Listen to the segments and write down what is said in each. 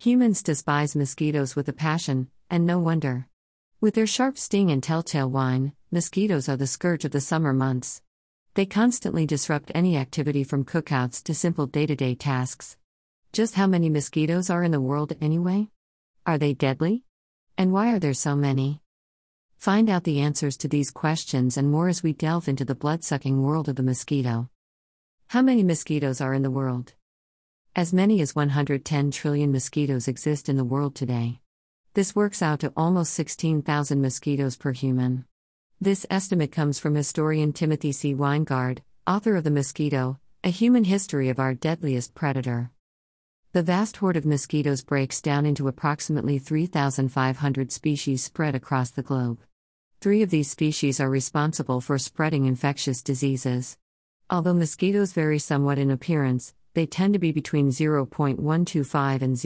Humans despise mosquitoes with a passion, and no wonder. With their sharp sting and telltale whine, mosquitoes are the scourge of the summer months. They constantly disrupt any activity from cookouts to simple day-to-day tasks. Just how many mosquitoes are in the world anyway? Are they deadly? And why are there so many? Find out the answers to these questions and more as we delve into the blood-sucking world of the mosquito. How many mosquitoes are in the world? As many as 110 trillion mosquitoes exist in the world today. This works out to almost 16,000 mosquitoes per human. This estimate comes from historian Timothy C. Weingard, author of The Mosquito, A Human History of Our Deadliest Predator. The vast horde of mosquitoes breaks down into approximately 3,500 species spread across the globe. 3 of these species are responsible for spreading infectious diseases. Although mosquitoes vary somewhat in appearance, they tend to be between 0.125 and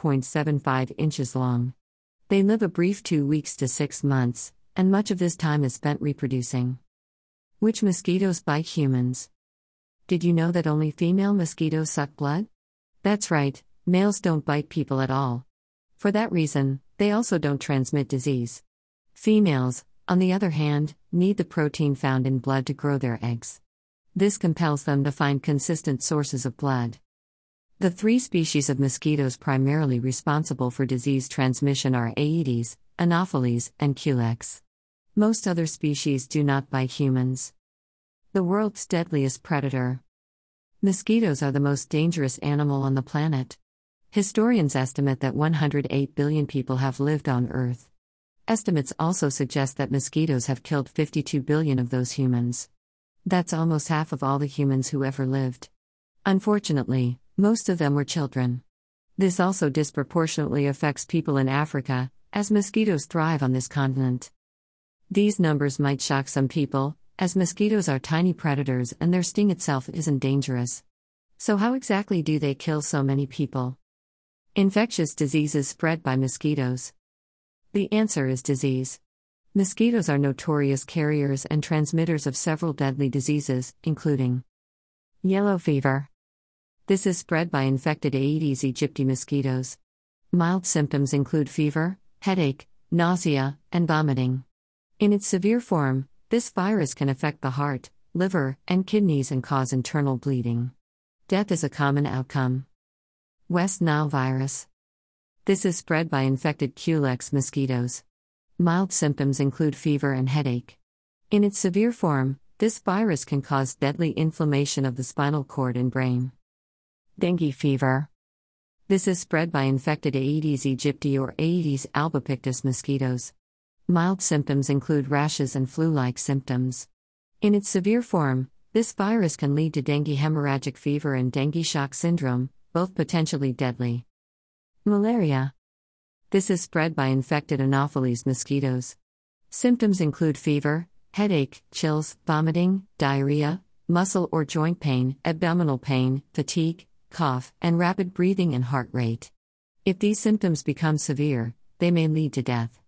0.75 inches long. They live a brief 2 weeks to 6 months, and much of this time is spent reproducing. Which mosquitoes bite humans? Did you know that only female mosquitoes suck blood? That's right, males don't bite people at all. For that reason, they also don't transmit disease. Females, on the other hand, need the protein found in blood to grow their eggs. This compels them to find consistent sources of blood. The 3 species of mosquitoes primarily responsible for disease transmission are Aedes, Anopheles, and Culex. Most other species do not bite humans. The world's deadliest predator. Mosquitoes are the most dangerous animal on the planet. Historians estimate that 108 billion people have lived on Earth. Estimates also suggest that mosquitoes have killed 52 billion of those humans. That's almost half of all the humans who ever lived. Unfortunately, most of them were children. This also disproportionately affects people in Africa, as mosquitoes thrive on this continent. These numbers might shock some people, as mosquitoes are tiny predators and their sting itself isn't dangerous. So how exactly do they kill so many people? Infectious diseases spread by mosquitoes. The answer is disease. Mosquitoes are notorious carriers and transmitters of several deadly diseases, including yellow fever. This is spread by infected Aedes aegypti mosquitoes. Mild symptoms include fever, headache, nausea, and vomiting. In its severe form, this virus can affect the heart, liver, and kidneys and cause internal bleeding. Death is a common outcome. West Nile virus. This is spread by infected Culex mosquitoes. Mild symptoms include fever and headache. In its severe form, this virus can cause deadly inflammation of the spinal cord and brain. Dengue fever. This is spread by infected Aedes aegypti or Aedes albopictus mosquitoes. Mild symptoms include rashes and flu-like symptoms. In its severe form, this virus can lead to dengue hemorrhagic fever and dengue shock syndrome, both potentially deadly. Malaria. This is spread by infected Anopheles mosquitoes. Symptoms include fever, headache, chills, vomiting, diarrhea, muscle or joint pain, abdominal pain, fatigue, cough, and rapid breathing and heart rate. If these symptoms become severe, they may lead to death.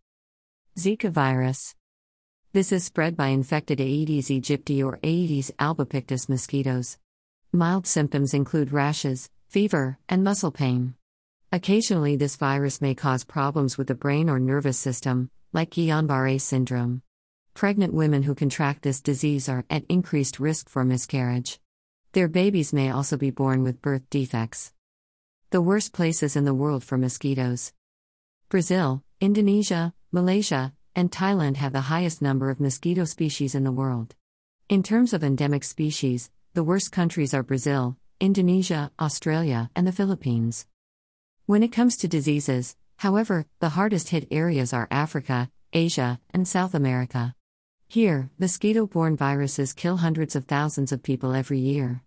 Zika virus. This is spread by infected Aedes aegypti or Aedes albopictus mosquitoes. Mild symptoms include rashes, fever, and muscle pain. Occasionally this virus may cause problems with the brain or nervous system, like Guillain-Barré syndrome. Pregnant women who contract this disease are at increased risk for miscarriage. Their babies may also be born with birth defects. The worst places in the world for mosquitoes. Brazil, Indonesia, Malaysia, and Thailand have the highest number of mosquito species in the world. In terms of endemic species, the worst countries are Brazil, Indonesia, Australia, and the Philippines. When it comes to diseases, however, the hardest hit areas are Africa, Asia, and South America. Here, mosquito-borne viruses kill hundreds of thousands of people every year.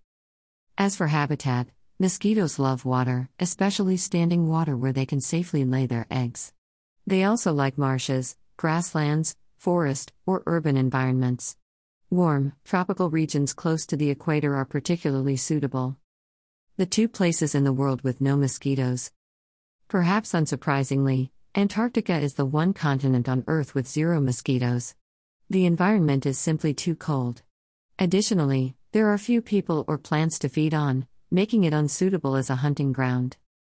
As for habitat, mosquitoes love water, especially standing water where they can safely lay their eggs. They also like marshes, grasslands, forest, or urban environments. Warm, tropical regions close to the equator are particularly suitable. The 2 places in the world with no mosquitoes. Perhaps unsurprisingly, Antarctica is the one continent on Earth with 0 mosquitoes. The environment is simply too cold. Additionally, there are few people or plants to feed on, making it unsuitable as a hunting ground.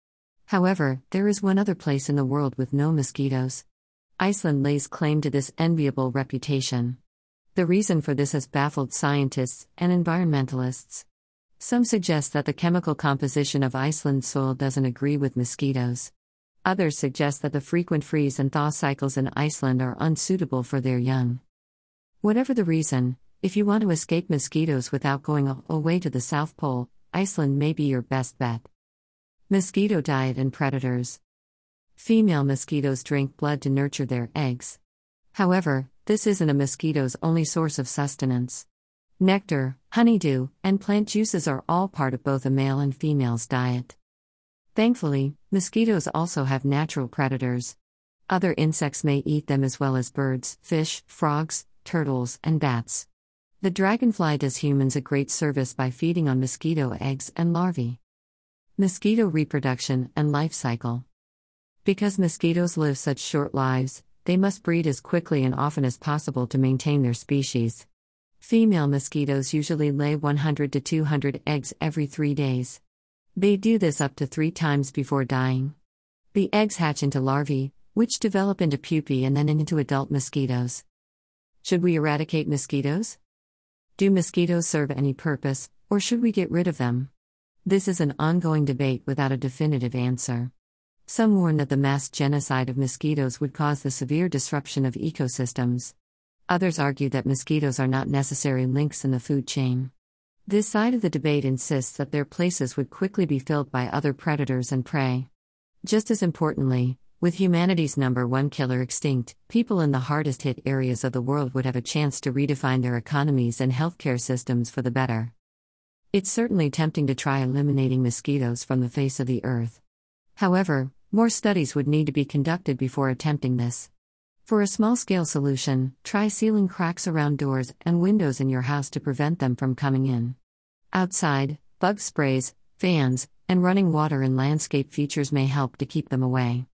However, there is one other place in the world with no mosquitoes. Iceland lays claim to this enviable reputation. The reason for this has baffled scientists and environmentalists. Some suggest that the chemical composition of Iceland's soil doesn't agree with mosquitoes. Others suggest that the frequent freeze and thaw cycles in Iceland are unsuitable for their young. Whatever the reason, if you want to escape mosquitoes without going all the way to the South Pole, Iceland may be your best bet. Mosquito diet and predators. Female mosquitoes drink blood to nurture their eggs. However, this isn't a mosquito's only source of sustenance. Nectar, honeydew, and plant juices are all part of both a male and female's diet. Thankfully, mosquitoes also have natural predators. Other insects may eat them as well as birds, fish, frogs, turtles, and bats. The dragonfly does humans a great service by feeding on mosquito eggs and larvae. Mosquito reproduction and life cycle. Because mosquitoes live such short lives, they must breed as quickly and often as possible to maintain their species. Female mosquitoes usually lay 100 to 200 eggs every 3 days. They do this up to 3 times before dying. The eggs hatch into larvae, which develop into pupae and then into adult mosquitoes. Should we eradicate mosquitoes? Do mosquitoes serve any purpose, or should we get rid of them? This is an ongoing debate without a definitive answer. Some warn that the mass genocide of mosquitoes would cause the severe disruption of ecosystems. Others argue that mosquitoes are not necessary links in the food chain. This side of the debate insists that their places would quickly be filled by other predators and prey. Just as importantly, with humanity's number one killer extinct, people in the hardest hit areas of the world would have a chance to redefine their economies and healthcare systems for the better. It's certainly tempting to try eliminating mosquitoes from the face of the earth. However, more studies would need to be conducted before attempting this. For a small-scale solution, try sealing cracks around doors and windows in your house to prevent them from coming in. Outside, bug sprays, fans, and running water in landscape features may help to keep them away.